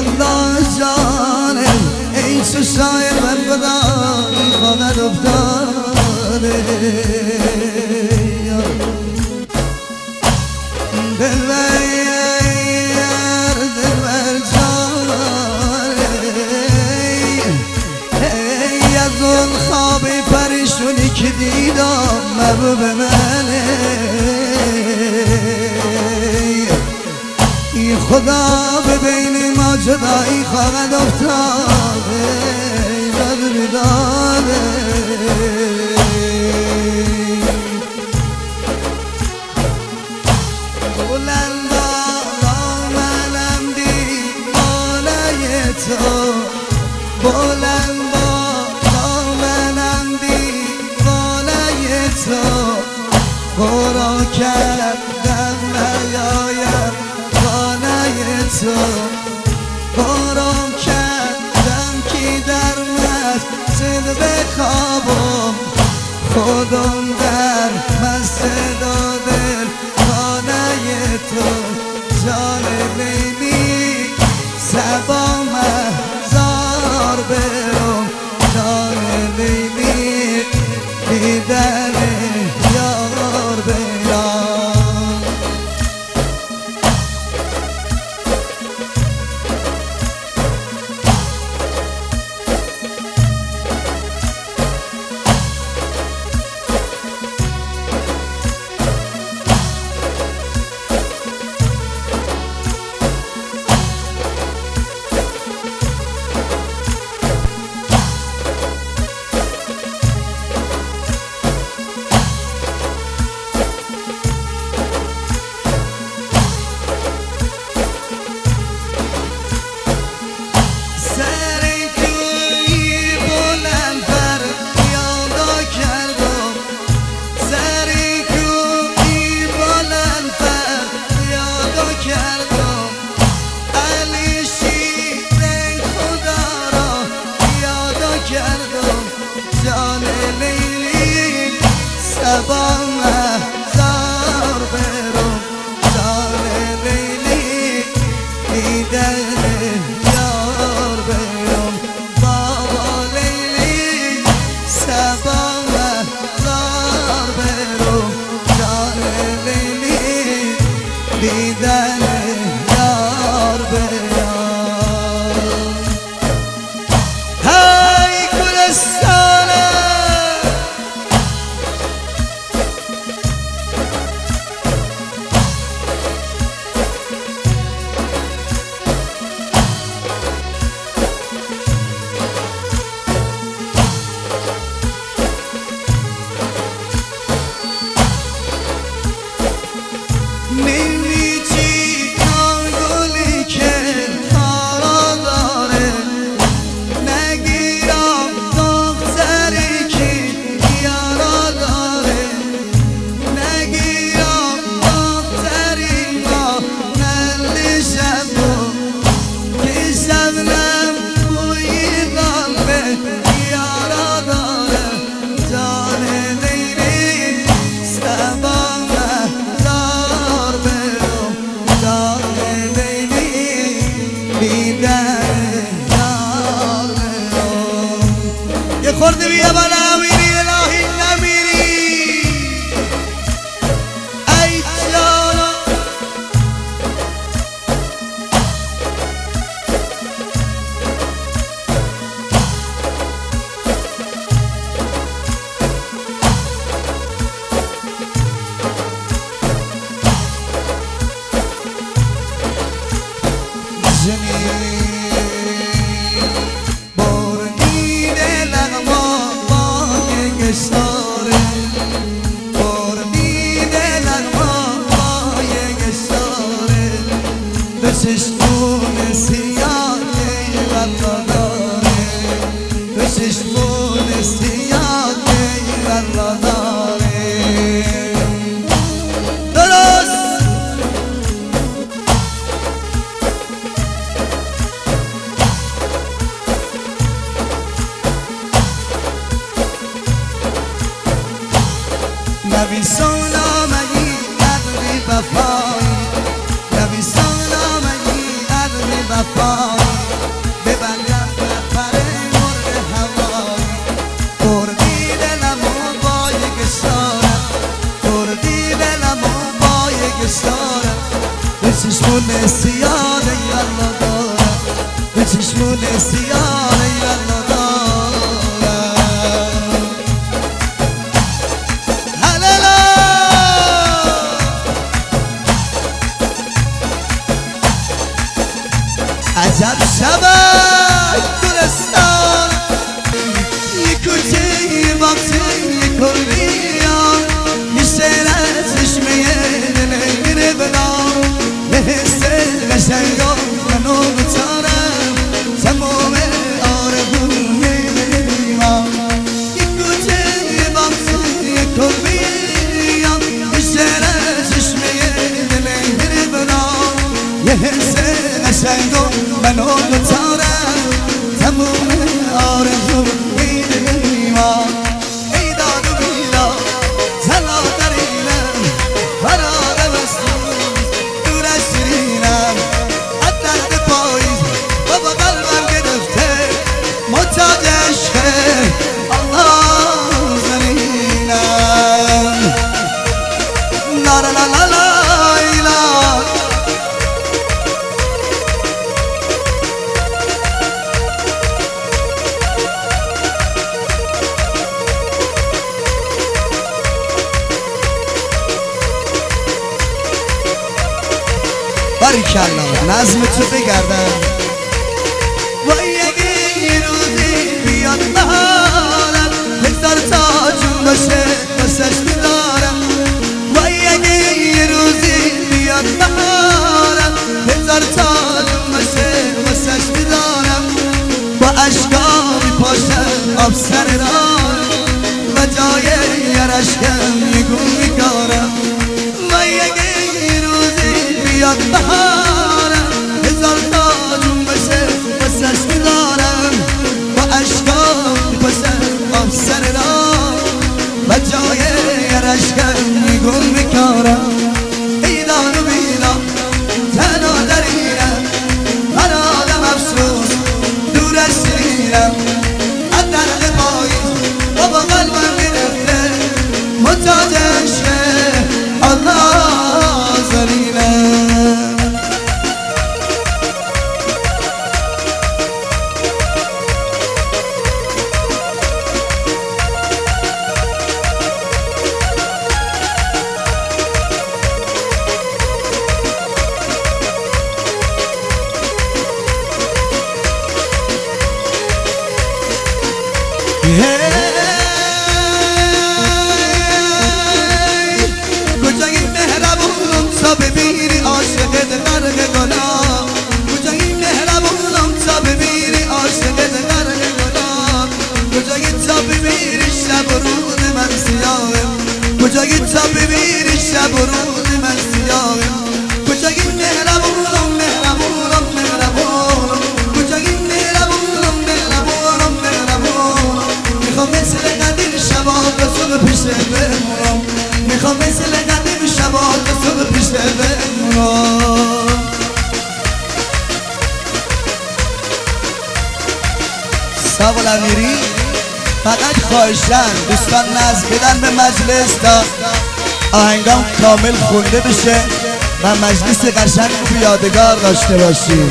الله جانم ای چشای من خدایی خواهد افتاده دلبر دلبر جانم ای از اون خواب پریشونی که دیدم محبوب منه ای خدا به بین ما جدایی خواهد افتاده داد بیداده بلند بالا منم دیوانه تو بلند بالا منم دیوانه تو برو کردم نیایم خانه تو برو کردم کی در مسجد بخوابم خودم در مسجد و دل خانه تو جان لیلی سبا مهزار برم جان لیلی دیدن یار برم سبا مهزار برم جان لیلی دیدن یار برم بابا لیلی سبا مهزار برم جان لیلی دیدن یار برم های گلستانه یه خورده بیا بالا میری الهی نمیری ای جانا چشمون سیاه ایوالله داره به چشمون سیاه ایوالله داره درست نبی سلامتی عقلی وفایی نبی سلامتی عقلی صفایی ببندم پر مرغ هوایی بردی دلمو با یک اشاره بردی دلمو با یک اشاره به چشمون سیاه یالا دارم به چشمون سیاه یالا دارم هلالا عجب شبه گلستان یک کوچه یه باغچه یه کلیان یه شعر از چشمه دل بدان یه حس قشنگا منو بچارم تمام آرزوی من یک کوچه یه باغچه یه کلیان یه شعر از چشمه دل بدان یه حس قشنگا منو بچارم تمام آرزوی من ای داد و بیداد تلا درینم فرادم از دور از شیرینم از درد پاییز بابا قلبم گرفته محتاج عشق الله زنینم لا لا لا لا لا باریکالله نظم تو بگردم وای اگه یه روزی بیاد بهارم هزار تا جون باشه واسش میدارم وای اگه یه روزی بیاد بهارم هزار تا جون باشه واسش میدارم با اشکا میپاشم آب سر راه و جای یرشکم میگون میکارم وای اگه یه روزی بیاد بهارم هزار تا جون بشه واسش میدارم با اشکام میپاشم آب سر راه و جای یرشکم میگون میکارم ای دار و بیدار تنها درینم هر آدم افسوس دور از شیرینم از درد پاییز بابا قلبم گرفته محتاج عشق الله زنینم کجای مهربونم تا ببینی عاشقت غرق گلاب کجای مهربونم تا ببینی عاشقت غرق گلاب کجای تا ببینی شب و روز من سیاهم کجای تا ببینی شب و روز من سیاهم کجای مهربونم مهربونم مهربونم کجای مهربونم مهربونم مهربونم میخوام مثل قدیم شباب به صبح پیش بمونم میخوام مثل قدیم شباب به صبح پیش بمونم سوال امیری فقط خواهشن دوستان نظم بدن به مجلس تا آهنگام کامل خونده بشه و مجلس قشنگ و یادگار داشته باشیم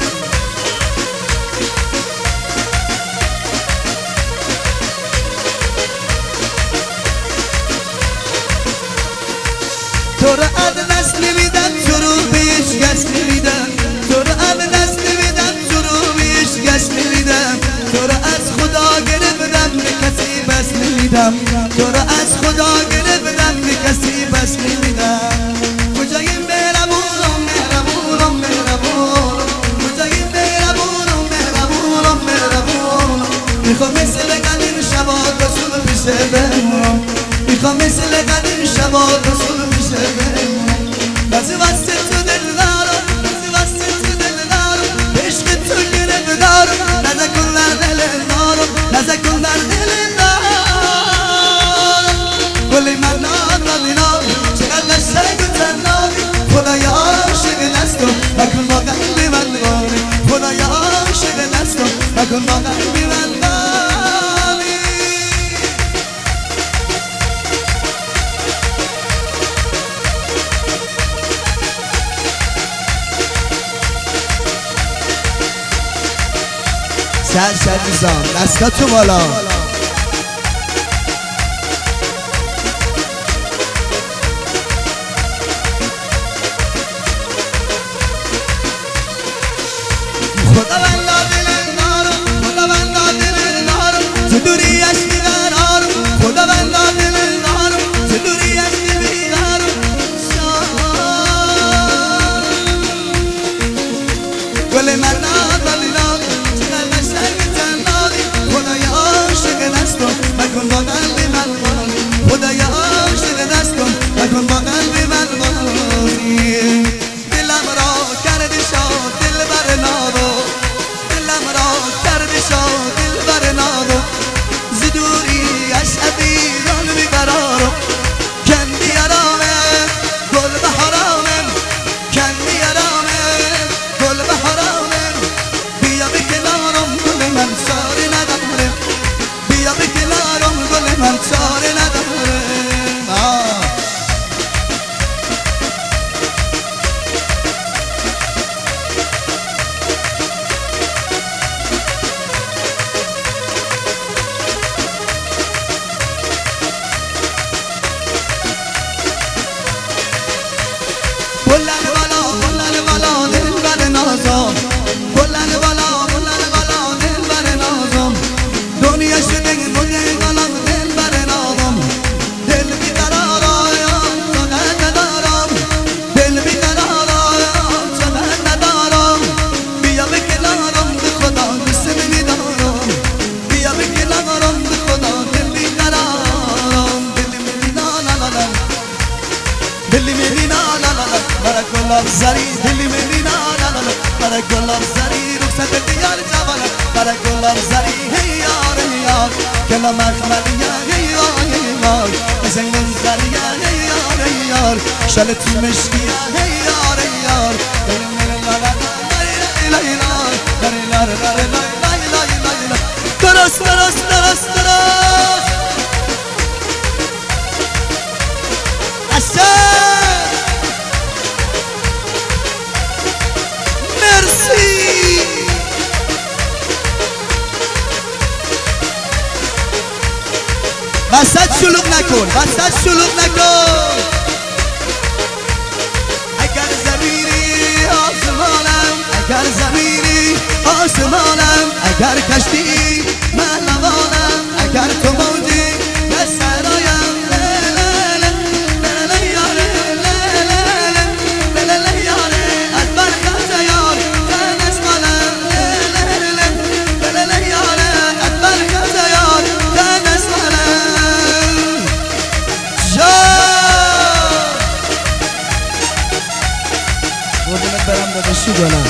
تو رو از دست نمیدم تو رو به هیچ کس نمیدم تو رو از دست نمیدم تو رو به هیچ کس نمیدم تو رو از خدا گرفتم به کسی بس نمیدم تو رو از خدا گرفتم به کسی بس نمیدم کجای مهربونم مهربونم مهربونم کجای مهربونم مهربونم مهربونم میخوام مثل قدیم شبات به صبح پیش بمونم میخوام مثل قدیم شبات به صبح پیش بمونم بعضی وقت تو دل دارم بعضی وقت تو دل دارم عشق تو گرفت دارم نزکن در دل دارم نزکن در دل دارم گلی من نار ندینم چقدر نشتگ و تنهایی خدای عاشق دستم نکن با قلب من داری مکن با قلبی من بانی سر میزان دستاتو بالا خدا بندا دل نارم خدا بندا دل نارم تو دوری از بیقرارم خدا بندا دل نارم تو دوری از بیقرارم گل من نادالی نادی چقدر قشنگی تنهایی خدایا عاشق دستم مکن با قلبی من بانی خدایا عاشق دستم مکن با قلبی من بانی دلم را کردی شاد دل بر نادو دلم را کردی شاد دل بر نادو زدوری از عبیدان بیقرارم کندی ارامه گل به حرامه کندی ارامه گل به حرامه بیا به کنارم گل من چاره نداره بیا به کنارم گل من چاره نداره بلند بالا دل بر نازم بلند بالا دل بر نازم دنیا شده مجه غلام دل بر نازم دل بیقرار آیم چقدر ندارم دل بیقرار آیم چقدر ندارم بیا به کنارم به خدا دوست نمیدارم بیا به کنارم به خدا دل بیقرارم دل مینا لا لا لا دل مینا لا لا لا برا گلاب زری دلی مینا لا لا لا برا گلاب زری رخصت دیار جوانا برا گلاب زری هی یار کلا مخملیا هی یار بزن زریا هی یار شلت مشکیا هی یار لا لا لا درست وسط شلوغ نکن اگر زمینی آسمانم اگر کشتی مهلوانم اگر تو موجی در سرایم از برکت یار تنس قلم از برکت یار تنس قلم قربونت برم داداشی گلم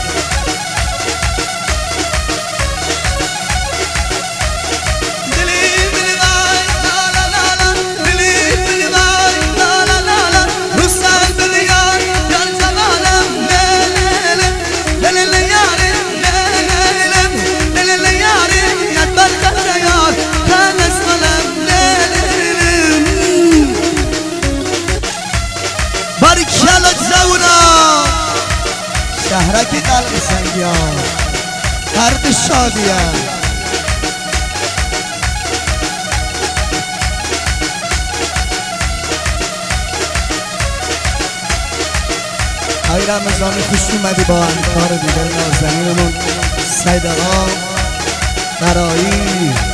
شهرک قلب سنگیان فرد شادیان آقای رمضانی خوش اومدی با همکار دیگر نازنینمون سید آقا برایی